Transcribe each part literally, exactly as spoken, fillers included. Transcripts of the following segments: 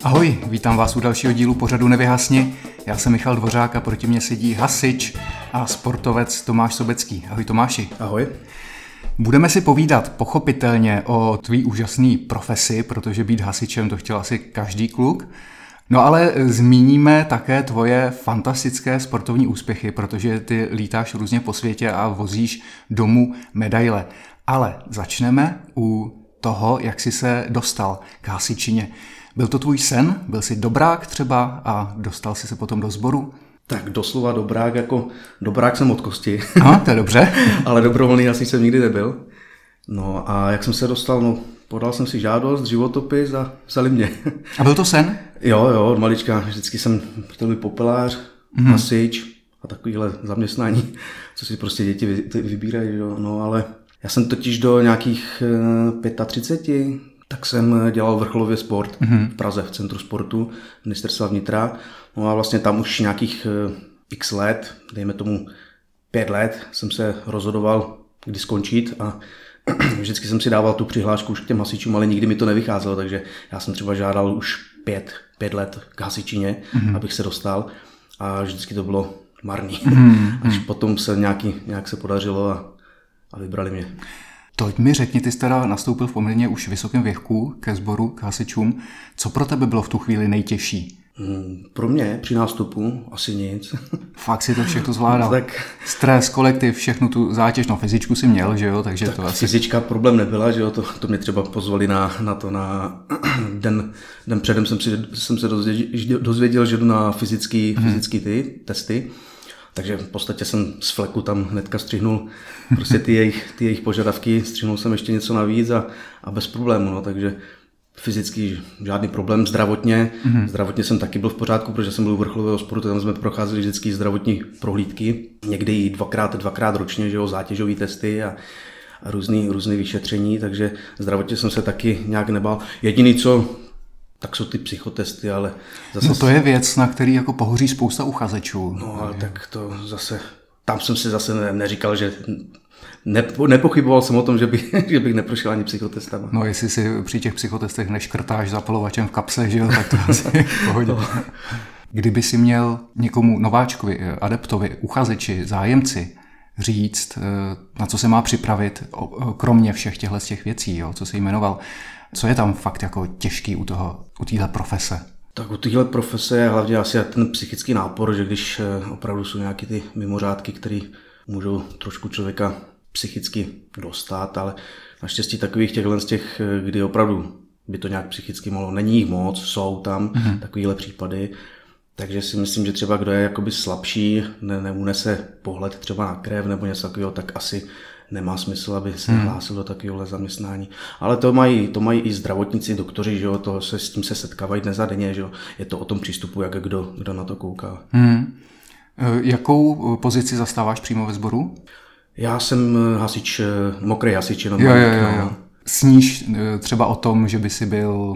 Ahoj, vítám vás u dalšího dílu pořadu Nevyhasni. Já jsem Michal Dvořák a proti mně sedí hasič a sportovec Tomáš Sobecký. Ahoj Tomáši. Ahoj. Budeme si povídat pochopitelně o tvý úžasný profesi, protože být hasičem to chtěl asi každý kluk. No ale zmíníme také tvoje fantastické sportovní úspěchy, protože ty lítáš různě po světě a vozíš domů medaile. Ale začneme u toho, jak jsi se dostal k hasičině. Byl to tvůj sen? Byl jsi dobrák třeba a dostal jsi se potom do sboru? Tak doslova dobrák, jako dobrák jsem od kosti. Aha, to je dobře. Ale dobrovolný hasič jsem nikdy nebyl. No a jak jsem se dostal, no podal jsem si žádost, životopis a vzali mě. A byl to sen? Jo, jo, od malička. Vždycky jsem chtěl být popelář, mm. hasič a takovýhle zaměstnání, co si prostě děti vybírají. Jo. No ale já jsem totiž do nějakých třicet pět, tak jsem dělal vrcholově sport mm. v Praze, v Centru sportu Ministerstva vnitra. No a vlastně tam už nějakých x let, dejme tomu pět let, jsem se rozhodoval, kdy skončit a vždycky jsem si dával tu přihlášku už k těm hasičům, ale nikdy mi to nevycházelo, takže já jsem třeba žádal už pět, pět let k hasičině, mm. abych se dostal a vždycky to bylo marný. Mm. Až potom se nějaký, nějak se podařilo a, a vybrali mě. Toť mi řekni, ty jsi teda nastoupil v poměrně už vysokém věku ke sboru, k hasičům. Co pro tebe bylo v tu chvíli nejtěžší? Hmm, pro mě při nástupu asi nic. Fakt si to všechno zvládal. Tak, stres, kolektiv, všechnu tu zátěž, no fyzičku si měl, že jo, takže tak to asi... Fyzička problém nebyla, že jo, to, to mě třeba pozvali na, na to, na den, den předem jsem, si, jsem se dozvěděl, dozvěděl, že jdu na fyzický, hmm. fyzický ty testy. Takže v podstatě jsem z fleku tam hnedka střihnul prostě ty jejich, ty jejich požadavky, střihnul jsem ještě něco navíc a, a bez problému, no, takže fyzicky žádný problém, zdravotně, mm-hmm. zdravotně jsem taky byl v pořádku, protože jsem byl u vrcholového sportu, tam jsme procházeli vždycky zdravotní prohlídky, někdy i dvakrát, dvakrát ročně, že jo, zátěžové testy a, a různý, různý vyšetření, takže zdravotně jsem se taky nějak nebál. Jediný co, tak jsou ty psychotesty, ale zase... No to je věc, na který jako pohoří spousta uchazečů. No ale tak to zase, tam jsem si zase ne, neříkal, že... Nepo, nepochyboval jsem o tom, že, by, že bych neprošel ani psychotestama. No jestli si při těch psychotestech neškrtáš zapalovačem v kapse, že jo, tak to asi v pohodě. Kdyby si měl někomu nováčkovi, adeptovi, uchazeči, zájemci říct, na co se má připravit, kromě všech těchto těch věcí, jo, co jsi jmenoval, co je tam fakt jako těžký u toho, u téhle profese? Tak u téhle profese je hlavně asi ten psychický nápor, že když opravdu jsou nějaké ty mimořádky, které můžou trošku člověka psychicky dostat, ale naštěstí takových těchhle z těch, kdy opravdu by to nějak psychicky mohlo, není jich moc, jsou tam mm-hmm. takovýhle případy, takže si myslím, že třeba kdo je jakoby slabší, ne, neunese pohled třeba na krev nebo něco takového, tak asi nemá smysl, aby se hmm. hlásil do takovéhohle zaměstnání. Ale to mají, to mají i zdravotníci, doktoři, že jo, to se, s tím se setkávají dnes a denně, že jo. Je to o tom přístupu, jak kdo, kdo na to kouká. Hmm. Jakou pozici zastáváš přímo ve sboru? Já jsem hasič, mokrý hasič. Jo, jo, jo, jo. Sníš třeba o tom, že by si byl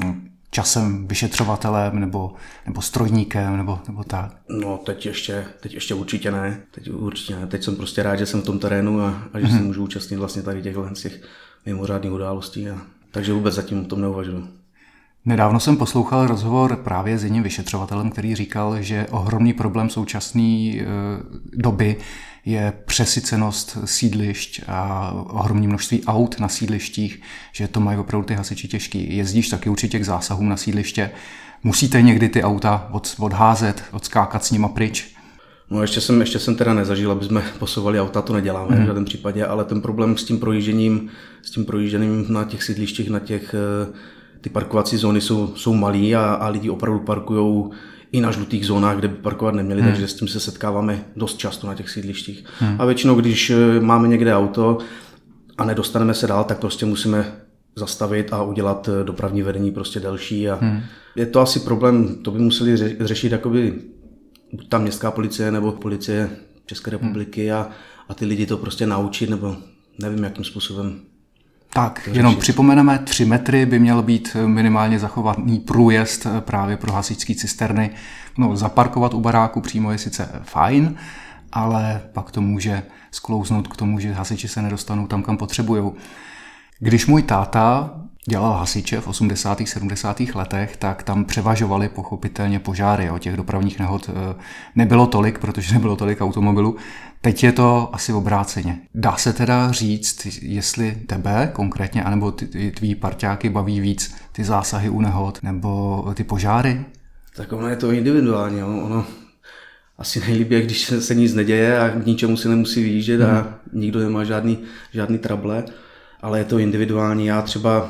časem vyšetřovatelem nebo, nebo strojníkem nebo, nebo tak? No teď ještě, teď ještě určitě ne. Teď určitě ne. Teď jsem prostě rád, že jsem v tom terénu a, a že hmm. se můžu účastnit vlastně tady těchto těch mimořádných událostí. A, takže vůbec zatím o tom neuvažuji. Nedávno jsem poslouchal rozhovor právě s jedním vyšetřovatelem, který říkal, že ohromný problém současné e, doby je přesycenost sídlišť a ohromné množství aut na sídlištích, že to mají opravdu ty hasiči těžký. Jezdíš taky určitě k zásahům na sídliště. Musíte někdy ty auta od, odházet, odskákat s nima pryč? No ještě jsem, ještě jsem teda nezažil, aby jsme posouvali auta, to neděláme mm. v žádném případě, ale ten problém s tím projížením, s tím projížením na těch sídlištích, na těch, ty parkovací zóny jsou, jsou malý a, a lidi opravdu parkujou i na žlutých zónách, kde by parkovat neměli, hmm. takže s tím se setkáváme dost často na těch sídlištích. Hmm. A většinou, když máme někde auto a nedostaneme se dál, tak prostě musíme zastavit a udělat dopravní vedení prostě delší. A hmm. je to asi problém, to by museli ře- řešit jakoby buď ta městská policie nebo policie České republiky hmm. a, a ty lidi to prostě naučit, nebo nevím, jakým způsobem. Tak, jenom připomeneme, tři metry by měl být minimálně zachovaný průjezd právě pro hasičské cisterny. No, zaparkovat u baráku přímo je sice fajn, ale pak to může sklouznout k tomu, že hasiči se nedostanou tam, kam potřebujou. Když můj táta dělal hasiče v osmdesátých sedmdesátých letech, tak tam převažovaly pochopitelně požáry. O těch dopravních nehod nebylo tolik, protože nebylo tolik automobilů. Teď je to asi obráceně. Dá se teda říct, jestli tebe konkrétně, anebo ty, tví parťáky baví víc ty zásahy u nehod, nebo ty požáry? Tak ono je to individuálně. Ono asi nejlíbí, když se, se nic neděje a k ničemu se nemusí vyjíždět hmm. a nikdo nemá žádný, žádný trable, ale je to individuální. Já třeba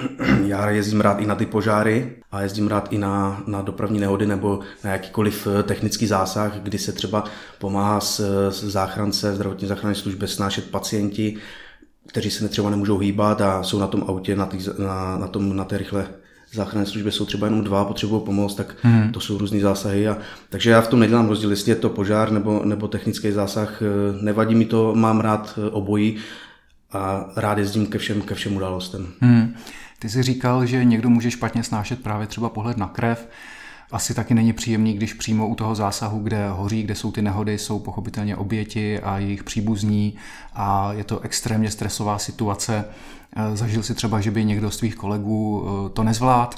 já jezdím rád i na ty požáry a jezdím rád i na, na dopravní nehody nebo na jakýkoliv technický zásah, kdy se třeba pomáhá s, s záchrance, zdravotní záchranné službě snášet pacienti, kteří se třeba nemůžou hýbat a jsou na tom autě, na, tý, na, na, tom, na té rychlé záchranné službě jsou třeba jenom dva, potřebují pomoct, tak hmm. to jsou různý zásahy. A, takže já v tom nedělám rozdíl, jestli je to požár nebo, nebo technický zásah. Nevadí mi to, mám rád obojí a rád jezdím ke všem, ke všem událostem. Hmm. Ty jsi říkal, že někdo může špatně snášet právě třeba pohled na krev. Asi taky není příjemný, když přímo u toho zásahu, kde hoří, kde jsou ty nehody, jsou pochopitelně oběti a jejich příbuzní a je to extrémně stresová situace. Zažil si třeba, že by někdo z tvých kolegů to nezvládl?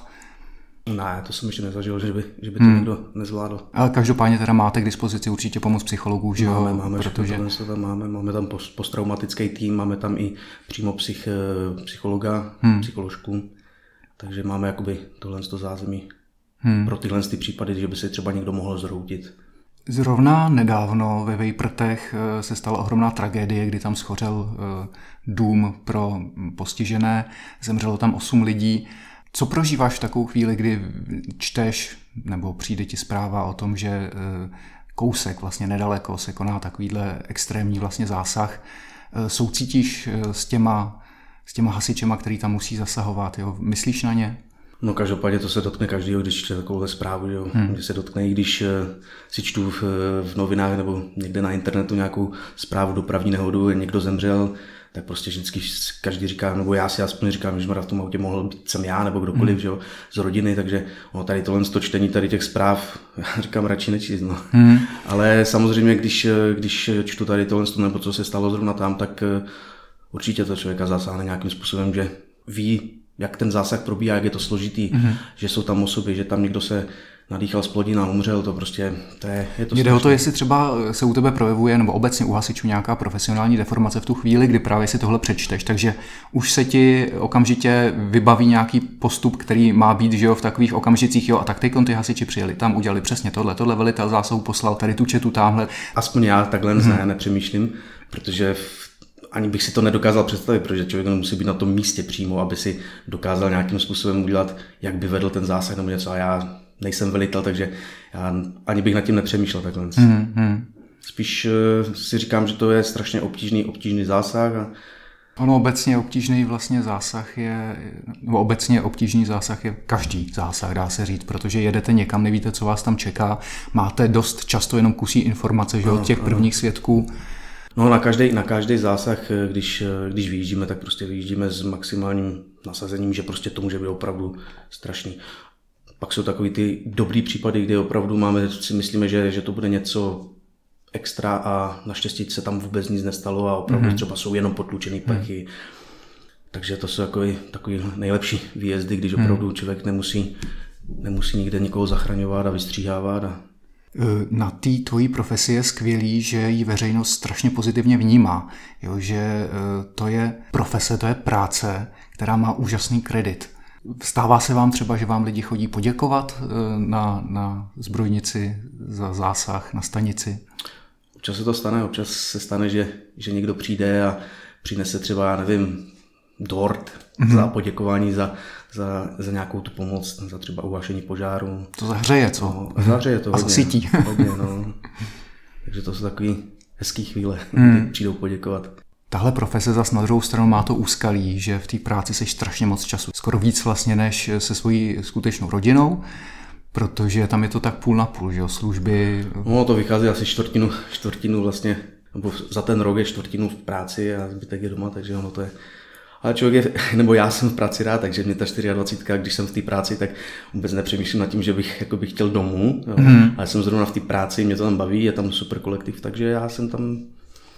Ne, to jsem ještě nezažil, že by, že by to hmm. někdo nezvládl. Ale každopádně teda máte k dispozici určitě pomoc psychologů, že jo? Máme, máme, protože... všechno, tam máme, máme tam posttraumatický tým, máme tam i přímo psych, psychologa, hmm. psycholožku, takže máme jakoby tohle to zázemí hmm. pro tyhle ty případy, že by se třeba někdo mohl zhroutit. Zrovna nedávno ve Vejprtech se stala ohromná tragédie, kdy tam schořel dům pro postižené, zemřelo tam osm lidí. Co prožíváš v takovou chvíli, kdy čteš nebo přijde ti zpráva o tom, že kousek vlastně nedaleko se koná takovýhle extrémní vlastně zásah? Soucítíš s těma, s těma hasičema, který tam musí zasahovat? Jo? Myslíš na ně? No každopádně to se dotkne každého, když čte takovouhle zprávu, jo. Hmm. Že se dotkne, i když si čtu v, v novinách nebo někde na internetu nějakou zprávu dopravní nehodu, někdo zemřel, tak prostě vždycky každý říká, nebo já si aspoň říkám, že v tom autě mohl být jsem já nebo kdokoliv, hmm. že jo, z rodiny, takže no, tady tohle to čtení tady těch zpráv, já říkám radši nečíst, no. Hmm. Ale samozřejmě, když, když čtu tady tohle nebo co se stalo zrovna tam, tak určitě to člověka zasáhne nějakým způsobem, že ví, jak ten zásah probíhá, jak je to složitý, mm-hmm. že jsou tam osoby, že tam někdo se nadýchal z plodin a umřel, to prostě, to je, je to jde o to, jestli třeba se u tebe projevuje, nebo obecně u hasičů nějaká profesionální deformace v tu chvíli, kdy právě si tohle přečteš, takže už se ti okamžitě vybaví nějaký postup, který má být, že jo, v takových okamžicích, jo, a tak teď ty hasiči přijeli, tam udělali přesně tohle, tohle velitel zásahu poslal, tady tu četu tamhle. Aspoň já takhle mm-hmm. ne, nepřemýšlím, protože v ani bych si to nedokázal představit, protože člověk musí být na tom místě přímo, aby si dokázal nějakým způsobem udělat, jak by vedl ten zásah nebo něco. A já nejsem velitel, takže já ani bych nad tím nepřemýšlel takhle. Mm-hmm. Spíš uh, si říkám, že to je strašně obtížný, obtížný zásah. A... Ono obecně obtížný vlastně zásah je, nebo obecně obtížný zásah je každý zásah, dá se říct, protože jedete někam, nevíte, co vás tam čeká, máte dost často jenom kusí informace, že od těch prvních svědků. No na každý, na každý zásah, když, když vyjíždíme, tak prostě vyjíždíme s maximálním nasazením, že prostě to může být opravdu strašný. Pak jsou takový ty dobrý případy, kde opravdu máme, si myslíme, že, že to bude něco extra a naštěstí se tam vůbec nic nestalo a opravdu mm-hmm. třeba jsou jenom potlučený plechy. Mm. Takže to jsou takový, takový nejlepší výjezdy, když opravdu mm. člověk nemusí, nemusí nikde nikoho zachraňovat a vystříhávat. A... Na té tvojí profesi je skvělý, že ji veřejnost strašně pozitivně vnímá. Jo, že to je profese, to je práce, která má úžasný kredit. Stává se vám třeba, že vám lidi chodí poděkovat na, na zbrojnici za zásah, na stanici? Občas se to stane, občas se stane, že, že někdo přijde a přinese třeba, já nevím, dort mm-hmm. za poděkování za, za, za nějakou tu pomoc, za třeba uhašení požáru. To zahřeje, co? No, zahřeje to hodně. A zasytí. hodně, no. Takže to jsou takový hezký chvíle, mm. kdy přijdou poděkovat. Tahle profese zas na druhou stranu má to úskalí, že v té práci seš strašně moc času. Skoro víc vlastně než se svojí skutečnou rodinou, protože tam je to tak půl na půl, že jo, služby. No to vychází asi čtvrtinu, čtvrtinu vlastně, nebo za ten rok je čtvrtinu v práci a zbytek je doma, takže ono to je. Ale člověk je, nebo já jsem v práci rád, takže mě ta dvacet čtyři, když jsem v té práci, tak vůbec nepřemýšlím nad tím, že bych jako bych chtěl domů, jo. Mm. Ale jsem zrovna v té práci, mě to tam baví, je tam super kolektiv, takže já jsem tam.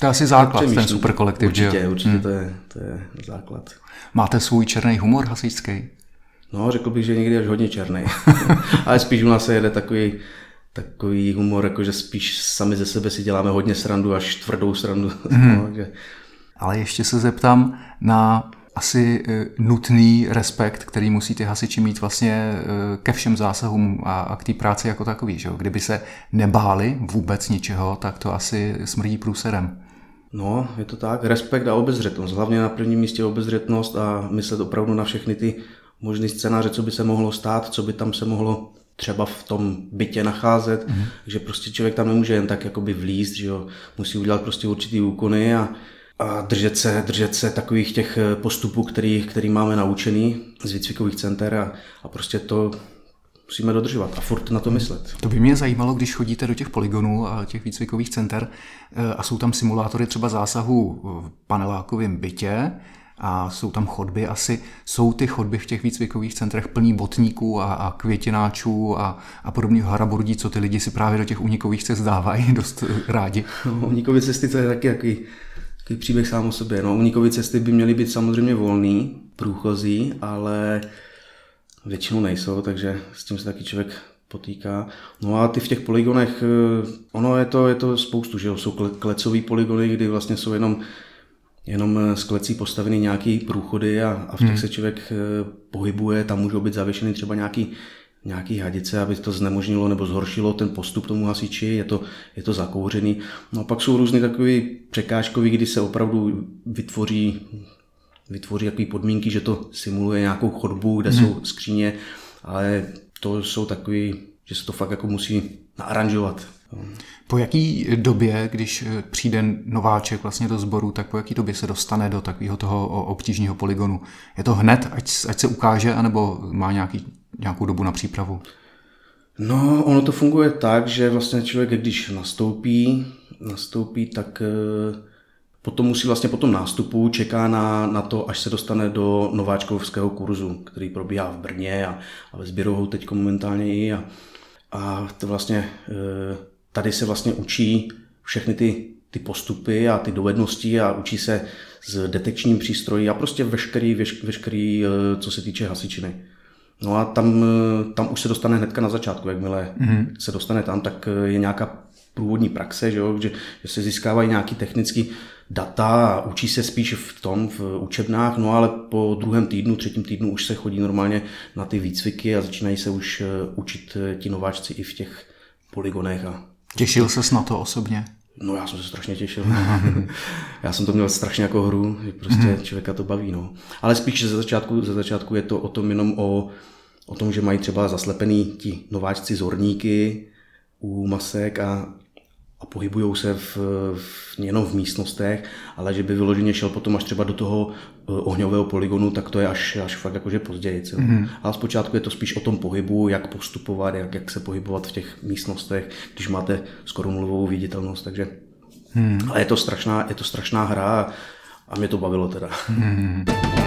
To je asi základ, ten super kolektiv. Určitě, určitě hmm. to, je, to je základ. Máte svůj černý humor hasičský? No, řekl bych, že někdy až hodně černý. Ale spíš u nás se jede takový, takový humor, jako že spíš sami ze sebe si děláme hodně srandu, až tvrdou srandu. Hmm. No, že... Ale ještě se zeptám na asi nutný respekt, který musí ty hasiči mít vlastně ke všem zásahům a, a k té práci jako takový. Že? Kdyby se nebáli vůbec ničeho, tak to asi smrdí průserem. No, je to tak. Respekt a obezřetnost. Hlavně na prvním místě obezřetnost a myslet opravdu na všechny ty možný scénáře, co by se mohlo stát, co by tam se mohlo třeba v tom bytě nacházet. Mm. Takže prostě člověk tam nemůže jen tak jakoby vlízt, že jo. Musí udělat prostě určitý úkony a a držet se, držet se takových těch postupů, který, který máme naučený z výcvikových center a, a prostě to musíme dodržovat a furt na to myslet. To by mě zajímalo, když chodíte do těch polygonů a těch výcvikových center a jsou tam simulátory třeba zásahu v panelákovém bytě a jsou tam chodby asi. Jsou ty chodby v těch výcvikových centrech plný botníků a, a květináčů a, a podobných haraburdí, co ty lidi si právě do těch únikových cest dávají dost rádi? No, únikové cesty to je taky jaký Takový příběh sám o sobě. No, únikové cesty by měly být samozřejmě volný, průchozí, ale většinou nejsou, takže s tím se taky člověk potýká. No a ty v těch polygonech, ono je to, je to spoustu, že jo? Jsou klecový polygony, kdy vlastně jsou jenom, jenom z klecí postaveny nějaký průchody a, a v těch hmm. se člověk pohybuje, tam můžou být zavěšeny třeba nějaký nějaký hadice, aby to znemožnilo nebo zhoršilo ten postup tomu hasiči, je to, je to zakouřený. No a pak jsou různé takové překážkové, kdy se opravdu vytvoří, vytvoří takové podmínky, že to simuluje nějakou chodbu, kde mm. jsou skříně, ale to jsou takové, že se to fakt jako musí naaranžovat. Po jaký době, když přijde nováček vlastně do sboru, tak po jaký době se dostane do takového toho obtížného polygonu? Je to hned, ať, ať se ukáže, anebo má nějaký, nějakou dobu na přípravu? No, ono to funguje tak, že vlastně člověk, když nastoupí, nastoupí, tak potom musí vlastně po tom nástupu čeká na, na to, až se dostane do nováčkovského kurzu, který probíhá v Brně a, a ve Zběrohu teď momentálně i. A, a to vlastně tady se vlastně učí všechny ty, ty postupy a ty dovednosti a učí se s detekčním přístroji a prostě veškerý, veš, veškerý co se týče hasičiny. No a tam, tam už se dostane hnedka na začátku, jakmile mm-hmm. se dostane tam, tak je nějaká průvodní praxe, že, jo, že, že se získávají nějaký technický data a učí se spíš v tom, v učebnách, no ale po druhém týdnu, třetím týdnu už se chodí normálně na ty výcviky a začínají se už učit ti nováčci i v těch polygonech. A těšil ses na to osobně? No já jsem se strašně těšil. Já jsem to měl strašně jako hru, že prostě člověka to baví. No. Ale spíš ze začátku, ze začátku je to o tom jenom o, o tom, že mají třeba zaslepený ti nováčci zorníky u masek a, a pohybujou se v, v, nejenom v místnostech, ale že by vyloženě šel potom až třeba do toho ohňového polygonu, tak to je až, až fakt jakože později. Mm-hmm. Ale zpočátku je to spíš o tom pohybu, jak postupovat, jak, jak se pohybovat v těch místnostech, když máte skoro nulovou viditelnost, takže mm. ale je to strašná, je to strašná hra a mě to bavilo teda. Mm.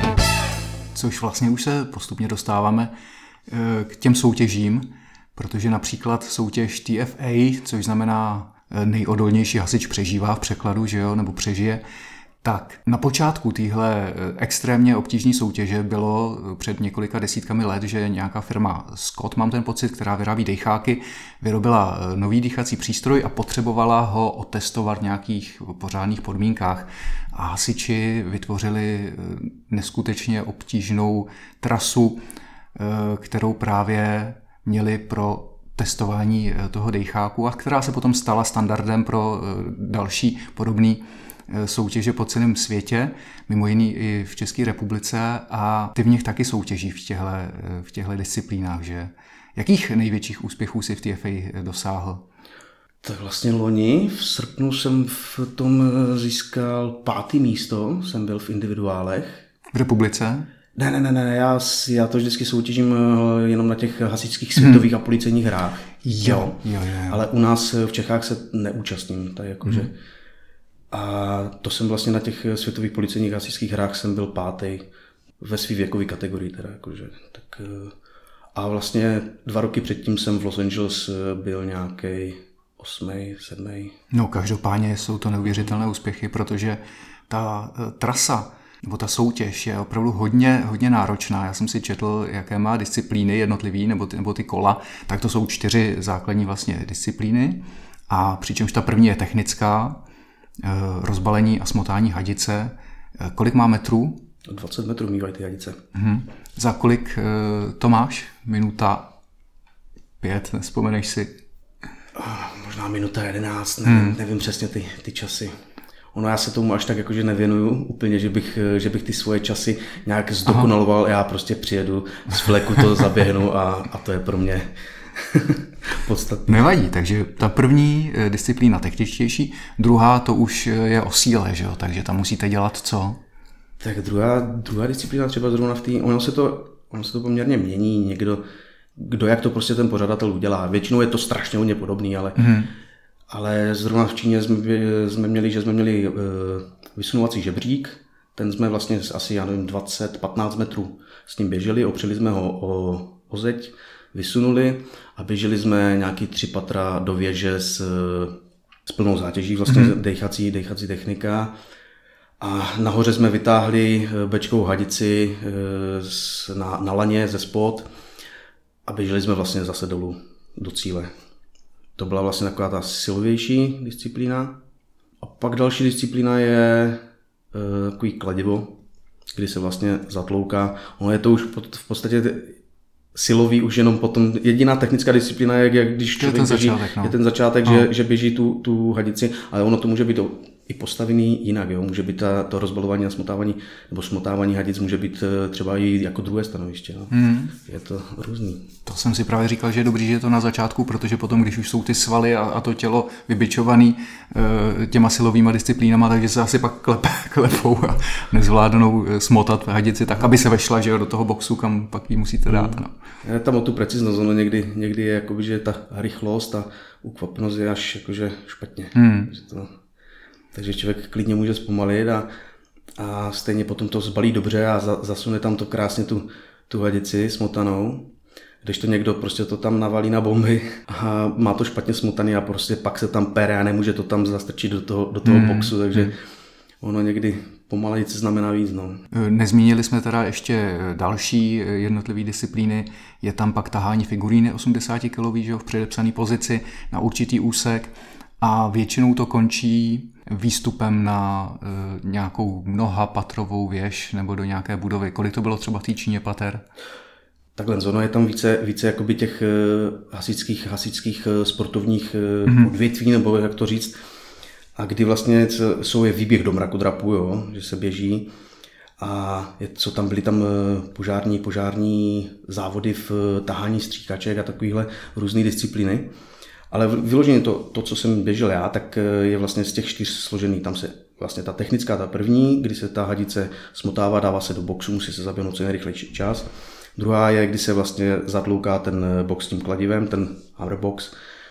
Což vlastně už se postupně dostáváme k těm soutěžím, protože například soutěž T F A, což znamená nejodolnější hasič přežívá v překladu, že jo, nebo přežije, tak na počátku téhle extrémně obtížné soutěže bylo před několika desítkami let, že nějaká firma Scott, mám ten pocit, která vyrábí dejcháky, vyrobila nový dýchací přístroj a potřebovala ho otestovat v nějakých pořádných podmínkách. A hasiči vytvořili neskutečně obtížnou trasu, kterou právě měli pro testování toho dejcháku a která se potom stala standardem pro další podobný soutěže po celém světě, mimo jiný i v České republice a ty v nich taky soutěží v těchto, v těchto disciplínách, že? Jakých největších úspěchů si v T F A dosáhl? Tak vlastně loni v srpnu jsem v tom získal pátý místo, jsem byl v individuálech. V republice? Ne, ne, ne, ne, já, já to vždycky soutěžím jenom na těch hasičských světových hmm. a policejních hrách. Jo, jo, jo, jo. Ale u nás v Čechách se neúčastním, tak jakože. Hmm. A to jsem vlastně na těch světových policejních hasičských hrách jsem byl pátý ve své věkové kategorii teda, jakože. Tak, a vlastně dva roky předtím jsem v Los Angeles byl nějaký osmý, sedmý. No každopádně jsou to neuvěřitelné úspěchy, protože ta uh, trasa nebo ta soutěž je opravdu hodně, hodně náročná. Já jsem si četl, jaké má disciplíny jednotlivý, nebo ty, nebo ty kola, tak to jsou čtyři základní vlastně disciplíny. A přičemž ta první je technická, rozbalení a smotání hadice. Kolik má metrů? dvacet metrů mývají ty hadice. Mhm. Za kolik to máš? Minuta pět, nespomeneš si? Možná minuta jedenáct, nevím, hmm. nevím přesně ty, ty časy. Ono já se tomu až tak jakože nevěnuju úplně, že bych, že bych ty svoje časy nějak zdokonaloval. Aha. Já prostě přijedu, z fleku to zaběhnu a, a to je pro mě podstatné. Nevadí, takže ta první disciplína techničtější, druhá to už je o síle, že jo? Takže tam musíte dělat co? Tak druhá, druhá disciplína třeba zrovna v té, ono se to, ono se to poměrně mění, někdo, kdo jak to prostě ten pořadatel udělá. Většinou je to strašně hodně podobný, ale hmm. Ale zrovna v Číně jsme, jsme měli, že jsme měli uh, vysunovací žebřík, ten jsme vlastně asi, já nevím, dvacet patnáct metrů s ním běželi, opřeli jsme ho o, o zeď, vysunuli a běželi jsme nějaký tři patra do věže s, s plnou zátěží, vlastně mm-hmm. dechací, dechací technika. A nahoře jsme vytáhli bečkovou hadici uh, na, na laně ze spod a běželi jsme vlastně zase dolů do cíle. To byla vlastně taková ta silovější disciplína. A pak další disciplína je e, takový kladivo, kdy se vlastně zatlouká. Ono je to už v podstatě silový už jenom potom. Jediná technická disciplína je, jak když člověk je ten běží, začátek, no. je ten začátek, no. že, že běží tu, tu hadici, ale ono to může být i postavený jinak. Jo? Může být ta, to rozbalování a smotávání, nebo smotávání hadic může být třeba i jako druhé stanoviště. No. Mm. Je to různý. To jsem si právě říkal, že je dobrý, že je to na začátku, protože potom, když už jsou ty svaly a, a to tělo vybičovaný e, těma silovýma disciplínama, takže se asi pak klepe, klepou a nezvládnou smotat hadici tak, aby se vešla, že jo, do toho boxu, kam pak ji musíte dát. No. Je tam o tu preciznost, ono někdy, někdy je jakoby, že ta rychlost a ukvapnost je až jakože špatně. Mm. To, takže člověk klidně může zpomalit a, a stejně potom to zbalí dobře a za, zasune tam to krásně tu, tu hadici smotanou. Když to někdo prostě to tam navalí na bomby a má to špatně smotaný a prostě pak se tam pere a nemůže to tam zastrčit do toho, do toho hmm. boxu, takže ono někdy pomalejce znamená víc. No. Nezmínili jsme teda ještě další jednotlivé disciplíny, je tam pak tahání figuríny osmdesát kilový, že jo, v předepsané pozici na určitý úsek a většinou to končí výstupem na e, nějakou mnohapatrovou věž nebo do nějaké budovy. Kolik to bylo třeba v té Číně pater? Takhle, ono je tam více, více jakoby těch hasičských, hasičských sportovních mm-hmm. odvětví, nebo jak to říct, a kdy vlastně jsou je výběh do mrakodrapu, jo, že se běží a je, co tam byly tam požární, požární závody v tahání stříkaček a takovýhle různé disciplíny. Ale vyloženě to, to, co jsem běžel já, tak je vlastně z těch čtyř složený. Tam se vlastně ta technická, ta první, kdy se ta hadice smotává, dává se do boxu, musí se zaběhnout co nejrychlejší čas. Druhá je, kdy se vlastně zatlouká ten box tím kladivem, ten hammer box.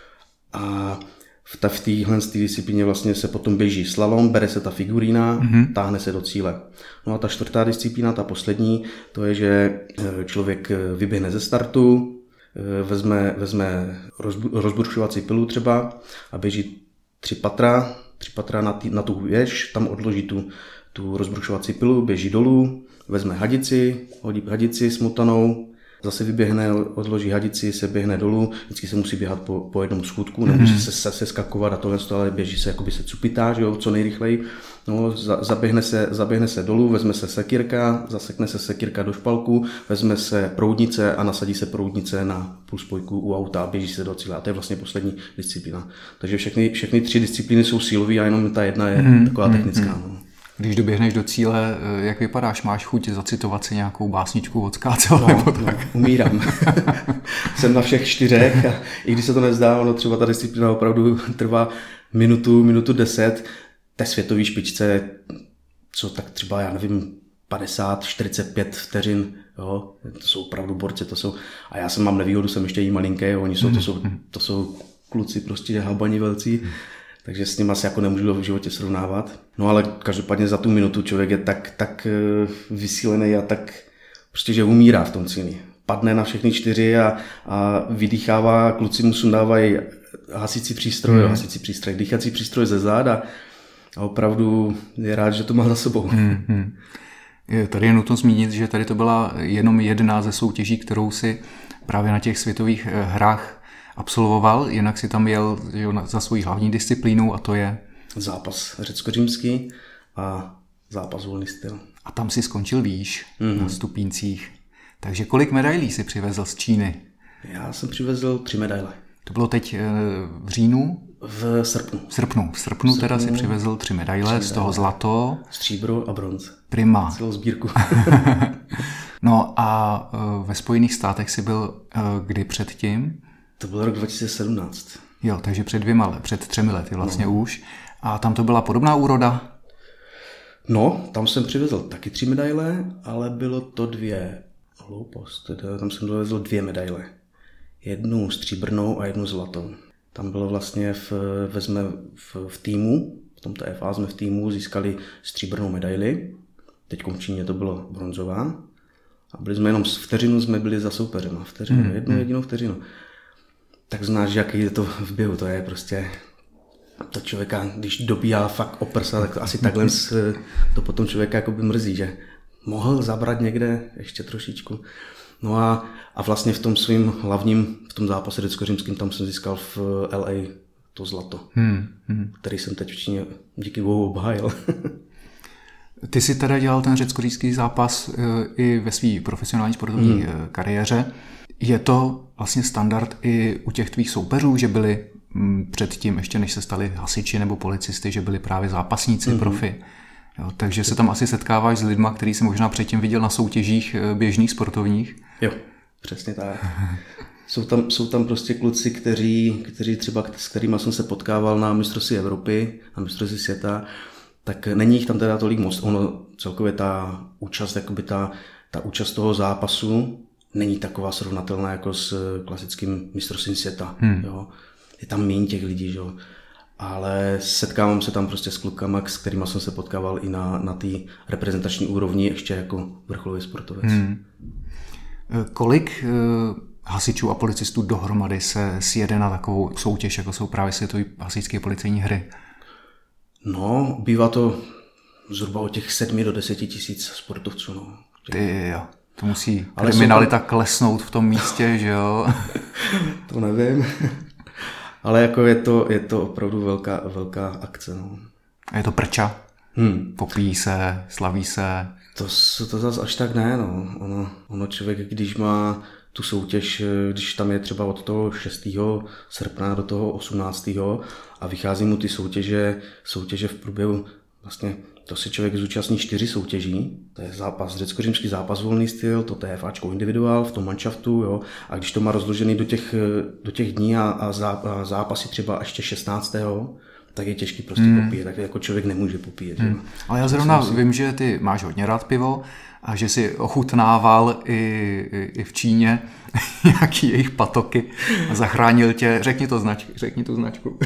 A v téhle disciplíně vlastně se potom běží slalom, bere se ta figurína, mm-hmm. táhne se do cíle. No a ta čtvrtá disciplína, ta poslední, to je, že člověk vyběhne ze startu, vezme, vezme rozbrušovací pilu třeba a běží tři patra, tři patra na, tý, na tu věž, tam odloží tu, tu rozbrušovací pilu, běží dolů, vezme hadici, hodí hadici smotanou, zase vyběhne, odloží hadici, se běhne dolů, vždycky se musí běhat po, po jednom schůdku, nemůže se, se, se skakovat a tohle, ale běží se, jakoby se cupitá, že jo, co nejrychleji. No, za, zaběhne, se, zaběhne se dolů, vezme se sekírka, zasekne se sekírka do špalku, vezme se proudnice a nasadí se proudnice na půlspojku u auta a běží se do cíle. A to je vlastně poslední disciplína. Takže všechny, všechny tři disciplíny jsou sílové a jenom ta jedna je mm, taková mm, technická. Mm. No. Když doběhneš do cíle, jak vypadáš? Máš chuť zacitovat si nějakou básničku od Skácela no, nebo tak? No, umírám. Jsem na všech čtyřech a i když se to nezdá, ono třeba ta disciplína opravdu trvá minutu, minutu deset, té světové špičce, co tak třeba, já nevím, padesát, čtyřicet pět vteřin, jo, to jsou opravdu borci, to jsou, a já jsem mám nevýhodu, jsem ještě jí malinký, oni jsou, to jsou, to jsou kluci prostě habani velcí, takže s ním asi jako nemůžu v životě srovnávat. No ale každopádně za tu minutu člověk je tak, tak vysílený a tak prostě, že umírá v tom cíli. Padne na všechny čtyři a, a vydýchává, kluci mu sundávají hasící přístroj, hmm. hasící přístroj, dýchací přístroj ze záda a opravdu je rád, že to má za sebou. Hmm, hmm. Tady je nutno zmínit, že tady to byla jenom jedna ze soutěží, kterou si právě na těch světových hrách absolvoval, jinak si tam jel jo, za svojí hlavní disciplínou a to je... Zápas řecko-římský a zápas volný styl. A tam si skončil výš mm-hmm. na stupíncích. Takže kolik medailí si přivezl z Číny? Já jsem přivezl tři medaile. To bylo teď v říjnu? V srpnu. V srpnu. V srpnu, v srpnu teda si přivezl tři medaile, tři medaile, z toho zlato. Stříbro a bronz. Prima. Celou sbírku. No a ve Spojených státech si byl kdy předtím? To byl rok dva tisíce sedmnáct. Jo, takže před dvěma let, před třemi lety vlastně no. už. A tam to byla podobná úroda? No, tam jsem přivezl taky tři medaile, ale bylo to dvě. Hloupost, tam jsem dovezl dvě medaile. Jednu stříbrnou a jednu zlatou. Tam bylo vlastně, v, vezme v, v týmu, v tom T F A jsme v týmu získali stříbrnou medaili. Teď v Číně to bylo bronzová. A byli jsme jenom vteřinu, jsme byli za soupeřem. Vteřinu, hmm. jednu jedinou vteřinu. Tak znáš, jaký je to v běhu, to je prostě... To člověka, když dobíhá fakt o prsa, tak to asi takhle to potom člověka jakoby mrzí, že mohl zabrat někde ještě trošičku. No a, a vlastně v tom svým hlavním, v tom zápase řecko-římským, tam jsem získal v L A to zlato, hmm, hmm. který jsem teď v Číně díky bohu obhájil. Ty si teda dělal ten řecko-římský zápas i ve své profesionální sportovní hmm. kariéře. Je to vlastně standard i u těch tvých soupeřů, že byli předtím, ještě než se stali hasiči nebo policisty, že byli právě zápasníci, mm-hmm. profi. Jo, takže se tam asi setkáváš s lidma, který jsi možná předtím viděl na soutěžích běžných sportovních. Jo, přesně tak. Jsou tam, jsou tam prostě kluci, kteří, kteří třeba, s kterými jsem se potkával na mistrovství Evropy, na mistrovství světa, tak není jich tam teda tolik moc. Ono celkově ta účast, jakoby ta, ta účast toho zápasu není taková srovnatelná jako s klasickým mistrovstvím světa. Hmm. Jo. Je tam méně těch lidí, že? Ale setkávám se tam prostě s klukama, s kterými jsem se potkával i na, na té reprezentační úrovni, ještě jako vrcholový sportovec. Hmm. Kolik uh, hasičů a policistů dohromady se sjede na takovou soutěž, jako jsou právě světové hasičské policejní hry? No, bývá to zhruba od těch sedmi do deseti tisíc sportovců. No. Ty jo, to musí kriminalita tam... klesnout v tom místě, že jo? To nevím. Ale jako je to, je to opravdu velká, velká akce. No. A je to prča? Hmm. Popíjí se, slaví se? To, to zase až tak ne. No. Ono, ono člověk, když má tu soutěž, když tam je třeba od toho šestého srpna do toho osmnáctého a vychází mu ty soutěže, soutěže v průběhu, vlastně to se člověk zúčastní čtyři soutěží, to je zápas, řecko-římský zápas volný styl, to TFAčko individuál v tom manšaftu, jo, a když to má rozložený do těch, do těch dní a, a, zá, a zápasy třeba ještě šestnáctého tak je těžký prostě hmm. popíjet, tak jako člověk nemůže popíjet. Hmm. Ale já zrovna si... vím, že ty máš hodně rád pivo a že si ochutnával i, i, i v Číně nějaký jejich patoky a zachránil tě, řekni to značku, řekni tu značku.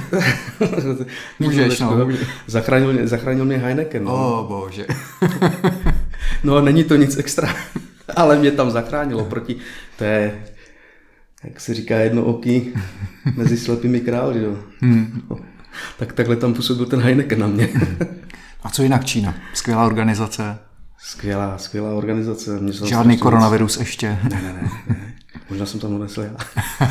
Můžeš, no. Zachránil mě, zachránil mě Heineken. No. O oh, bože. No není to nic extra, ale mě tam zachránilo proti, to je, jak se říká, jednooký mezi slepými králi. No. Hmm. No. Tak takhle tam působil ten Heineken na mě. A co jinak Čína? Skvělá organizace. Skvělá, skvělá organizace. Mě žádný koronavirus nic... ještě. Ne, ne, ne, ne. Možná jsem tam unesl já.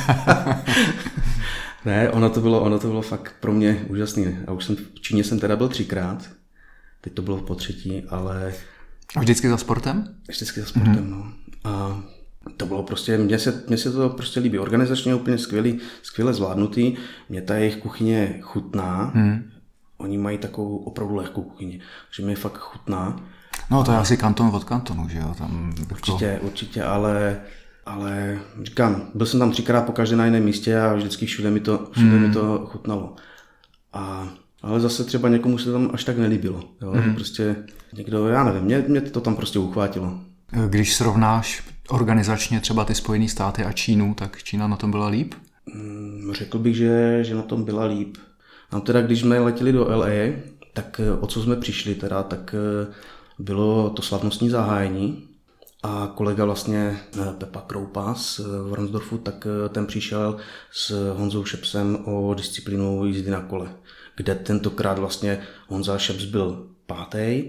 Ne, ono to bylo, ono to bylo fakt pro mě úžasný. A už jsem v Číně jsem teda byl třikrát. Teď to bylo po třetí, ale... A vždycky za sportem? Vždycky za sportem, mm-hmm. no. A to bylo prostě, mně se, mně se to prostě líbí. Organizačně úplně skvělý, skvěle zvládnutý. Mně ta jejich kuchyně chutná. Mm. Oni mají takovou opravdu lehkou kuchyni, že mi je fakt chutná. No to je asi kanton od kantonu, že jo? Tam určitě, jako... určitě, ale, ale říkám, byl jsem tam třikrát pokaždé na jiném místě a vždycky všude mi to, všude mm. mi to chutnalo. A, ale zase třeba někomu se to tam až tak nelíbilo. Jo? Mm. Prostě někdo, já nevím, mě, mě to tam prostě uchvátilo. Když srovnáš organizačně třeba ty Spojené státy a Čínu, tak Čína na tom byla líp? Mm, řekl bych, že, že na tom byla líp. No teda, když jsme letěli do L A, tak o co jsme přišli teda, tak bylo to slavnostní zahájení a kolega vlastně Pepa Kroupa z Varnsdorfu, tak ten přišel s Honzou Šepsem o disciplínu jízdy na kole, kde tentokrát vlastně Honza Šeps byl pátý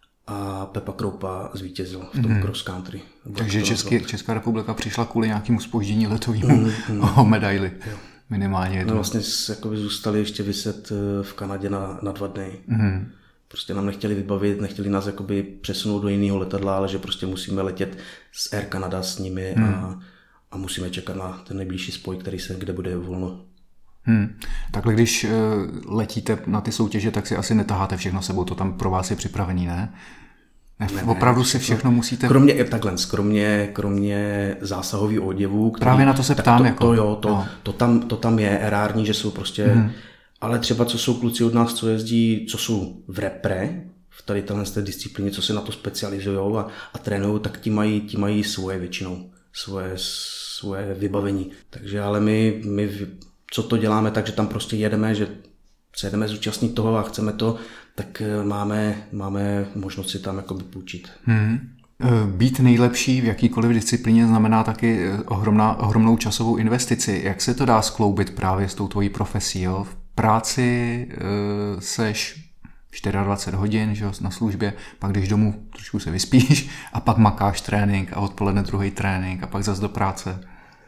a Pepa Kroupa zvítězil v tom mm. cross country. Takže Český, Česká republika přišla kvůli nějakému zpoždění letovému mm, mm. o medaili. Jo. Minimálně jedno. No vlastně jakoby zůstali ještě vyset v Kanadě na, na dva dny. Mm. Prostě nám nechtěli vybavit, nechtěli nás jakoby přesunout do jiného letadla, ale že prostě musíme letět z Air Canada s nimi mm. a, a musíme čekat na ten nejbližší spoj, který se, kde bude volno. Hmm. Takhle když letíte na ty soutěže, tak si asi netaháte všechno sebou, to tam pro vás je připravený, ne? ne, ne opravdu ne, si všechno musíte... Kromě, takhle, kromě, kromě zásahových oděvů... Který, Právě na to se ptám. To, jako... to, jo, to, no. to, tam, to tam je erární, že jsou prostě... Hmm. Ale třeba co jsou kluci od nás, co jezdí, co jsou v repre, v tady téhle disciplíně, co se na to specializují a, a trénují, tak ti mají, ti mají svoje většinou, svoje, svoje vybavení. Takže ale my... my co to děláme, takže tam prostě jedeme, že se jedeme zúčastnit toho a chceme to, tak máme, máme možnost si tam jakoby půjčit. Hmm. Být nejlepší v jakýkoliv disciplíně znamená taky ohromná, ohromnou časovou investici. Jak se to dá skloubit právě s tou tvojí profesí? Jo? V práci uh, seš dvacet čtyři hodin, že jo, na službě, pak jdeš domů, trošku se vyspíš a pak makáš trénink a odpoledne druhý trénink a pak zas do práce.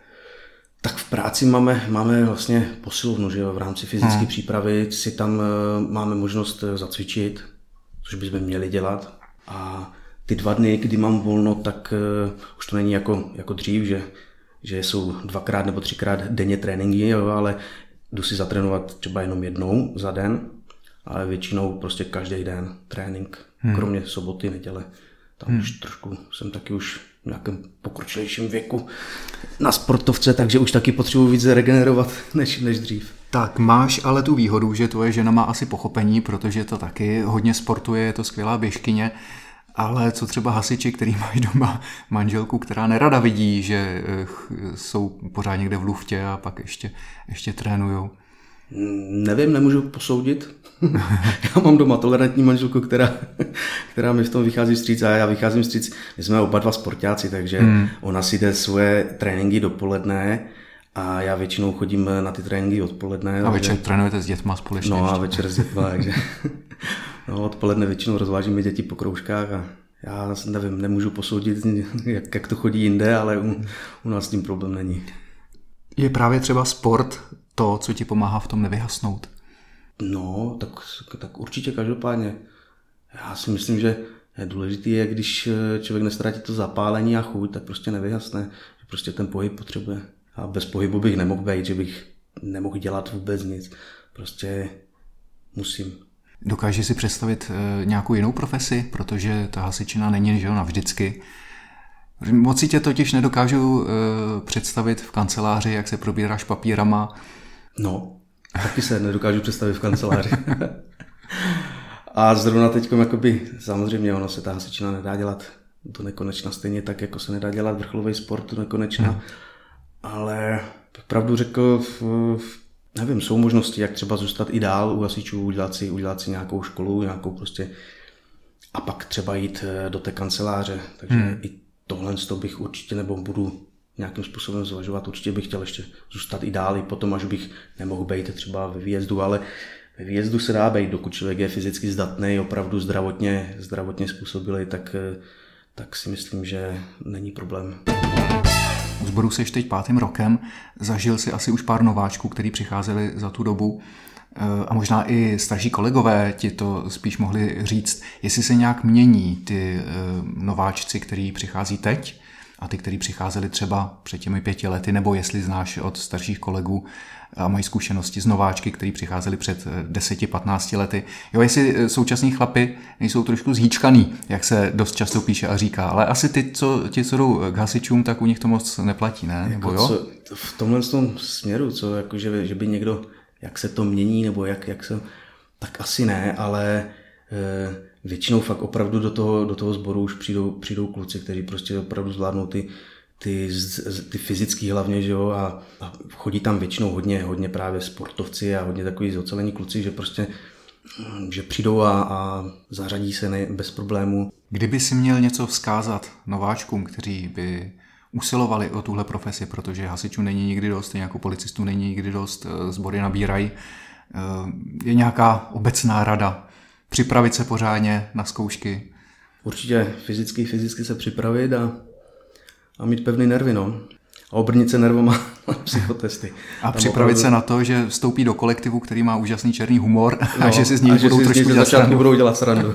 Tak v práci máme, máme vlastně posilovnu, že jo, v rámci fyzické hmm. přípravy si tam máme možnost zacvičit, což bychom měli dělat. A ty dva dny, kdy mám volno, tak uh, už to není jako, jako dřív, že, že jsou dvakrát nebo třikrát denně tréninky, jo, ale jdu si zatrénovat třeba jenom jednou za den, ale většinou prostě každý den trénink, hmm. kromě soboty, neděle. Tam hmm. už trošku jsem taky už v nějakém pokročilejším věku na sportovce, takže už taky potřebuji víc regenerovat než, než dřív. Tak máš ale tu výhodu, že tvoje žena má asi pochopení, protože to taky hodně sportuje, je to skvělá běžkyně, ale co třeba hasiči, který mají doma manželku, která nerada vidí, že jsou pořád někde v luftě a pak ještě, ještě trénujou. Nevím, nemůžu posoudit. Já mám doma tolerantní manželku, která, která mi v tom vychází vstříc a já vycházím vstříc. My jsme oba dva sportáci, takže hmm. ona si jde svoje tréninky dopoledne a já většinou chodím na ty tréninky odpoledne. A večer takže... trénujete s dětma společně? No ještě. A večer s dětma, takže no, odpoledne většinou rozvážíme děti po kroužkách a já nevím, nemůžu posoudit, jak, jak to chodí jinde, ale u, u nás s tím problém není. Je právě třeba sport to, co ti pomáhá v tom nevyhasnout? No, tak, tak určitě každopádně. Já si myslím, že důležitý je, když člověk nestratí to zapálení a chuť, tak prostě nevyhasne. Že prostě ten pohyb potřebuje. A bez pohybu bych nemohl být, že bych nemohl dělat vůbec nic. Prostě musím. Dokážeš si představit nějakou jinou profesi, protože ta hasičina není, že jo, navždycky. Moc si tě totiž nedokážu uh, představit v kanceláři, jak se probíráš papírama. No, taky se nedokážu představit v kanceláři. A zrovna teď, jakoby, samozřejmě ono se ta hasičina nedá dělat do nekonečna, stejně tak, jako se nedá dělat vrcholový sport do nekonečna. Hmm. Ale tak pravdu řekl, v, v, nevím, jsou možnosti, jak třeba zůstat i dál u hasičů, udělat si, udělat si nějakou školu, nějakou prostě a pak třeba jít do té kanceláře. Takže hmm. i tohle bych určitě nebo budu nějakým způsobem zvažovat. Určitě bych chtěl ještě zůstat i dál, i potom, až bych nemohl být třeba ve výjezdu, ale ve výjezdu se dá být, dokud člověk je fyzicky zdatný, opravdu zdravotně, zdravotně způsobilý, tak, tak si myslím, že není problém. U sboru seš teď pátým rokem, zažil si asi už pár nováčků, kteří přicházeli za tu dobu a možná i starší kolegové ti to spíš mohli říct, jestli se nějak mění ty nováčci, kteří přichází teď a ty, kteří přicházeli třeba před těmi pěti lety, nebo jestli znáš od starších kolegů a mají zkušenosti z nováčky, kteří přicházeli před deseti patnácti lety. Jo, jestli současní chlapi nejsou trošku zhýčkaný, jak se dost často píše a říká, ale asi ty, co, ti, co jdou k hasičům, tak u nich to moc neplatí, ne? Nebo jako jo? Co, v tomhle tom směru, co, jako, že, že by někdo, jak se to mění, nebo jak, jak se, tak asi ne, ale e, většinou fakt opravdu do toho, do toho sboru už přijdou, přijdou kluci, kteří prostě opravdu zvládnou ty, ty, ty fyzický hlavně, že jo, a, a chodí tam většinou hodně, hodně právě sportovci a hodně takový zocelení kluci, že prostě že přijdou a, a zařadí se ne, bez problému. Kdyby si měl něco vzkázat nováčkům, kteří by usilovali o tuhle profesi, protože hasičů není nikdy dost, jako policistů není nikdy dost, sbory nabírají, je nějaká obecná rada připravit se pořádně na zkoušky? Určitě fyzicky, fyzicky se připravit a, a mít pevný nervy, no. A obrnit se nervama na psychotesty. A Tam připravit opravdu... se na to, že vstoupí do kolektivu, který má úžasný černý humor no, a že si z něj budou trošku dělat srandu. budou dělat srandu.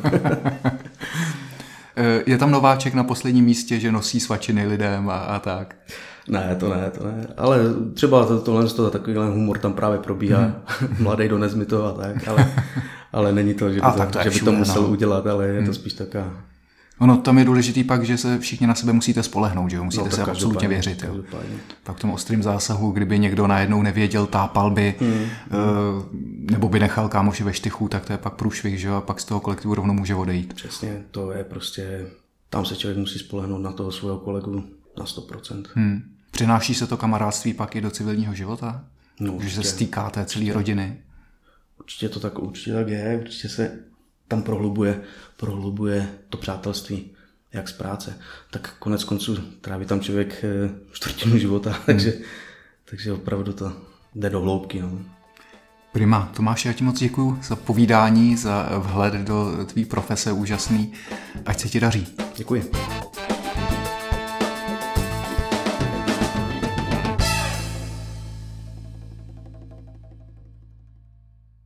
Je tam nováček na posledním místě, že nosí svačiny lidem a, a tak? Ne, to ne, to ne. Ale třeba to, tohle to, takovýhle humor tam právě probíhá. Hmm. Mladej dones mi to a tak, ale, ale není to, že by to, to, že by to musel no. udělat, ale je to hmm. spíš taká... Ono, tam je důležitý pak, že se všichni na sebe musíte spolehnout, že jo? Musíte no, se absolutně věřit. Jo? Pak v tom ostrým zásahu, kdyby někdo najednou nevěděl, tápal by, hmm. nebo by nechal kámoši ve štychu, tak to je pak průšvih, že jo? A pak z toho kolektivu rovnou může odejít. Přesně, to je prostě, tam se člověk musí spolehnout na toho svého kolegu na sto procent. Hmm. Přináší se to kamarádství pak i do civilního života? No, že se stýkáte celé rodiny? Určitě to tak, určitě tak je, určitě se tam prohlubuje, prohlubuje to přátelství, jak z práce. Tak konec konců tráví tam člověk čtvrtinu života, hmm. takže, takže opravdu to jde do hloubky. No. Prima, Tomáši, já ti moc děkuju za povídání, za vhled do tvý profese úžasný. Ať se ti daří. Děkuji.